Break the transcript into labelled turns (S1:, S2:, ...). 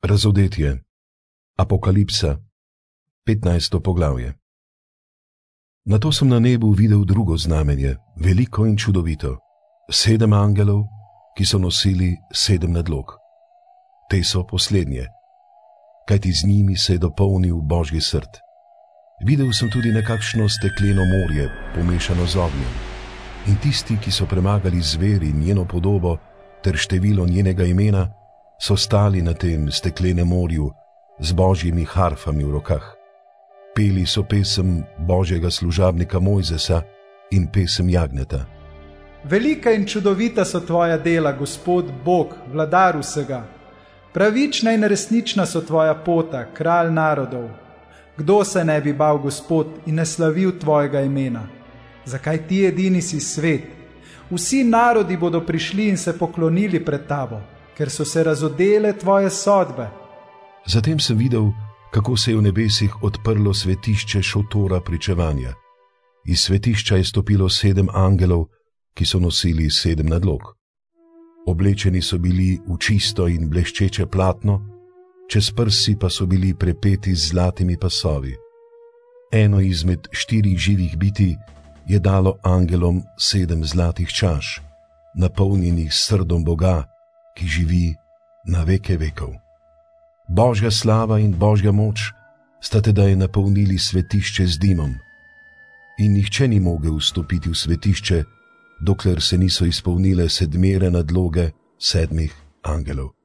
S1: Razodetje. Apokalipsa, 15. poglavje. Nato sem na nebu videl drugo znamenje, veliko in čudovito, 7 angelov, ki so nosili 7 nadlog. Te so poslednje, kajti z njimi se je dopolnil Božji srd. Videl sem tudi nekakšno stekleno morje, pomešano z ognjem, in tisti, ki so premagali zver in njeno podobo ter število njenega imena, so stali na tem steklenem morju z božjimi harfami v rokah. Peli so pesem Božjega služabnika Mojzesa in pesem Jagnjeta.
S2: Velika in čudovita so tvoja dela, Gospod Bog, vladar vsega. Pravična in resnična so tvoja pota, kralj narodov. Kdo se ne bi bal, Gospod, in ne slavil tvojega imena? Zakaj ti edini si svet? Vsi narodi bodo prišli in se poklonili pred tabo, ker so se razodele tvoje sodbe.
S1: Zatem sem videl, kako se je v nebesih odprlo svetišče šotora pričevanja. Iz svetišča je stopilo 7 angelov, ki so nosili 7 nadlog. Oblečeni so bili v čisto in bleščeče platno, čez prsi pa so bili prepeti z zlatimi pasovi. Eno izmed 4 živih bitij je dalo angelom 7 zlatih čaš, napolnjenih s srdom Boga, ki živi na veke vekov. Božja slava in Božja moč sta tedaj napolnili svetišče z dimom, in nihče ni mogel vstopiti v svetišče, dokler se niso izpolnile 7 nadloge 7 angelov.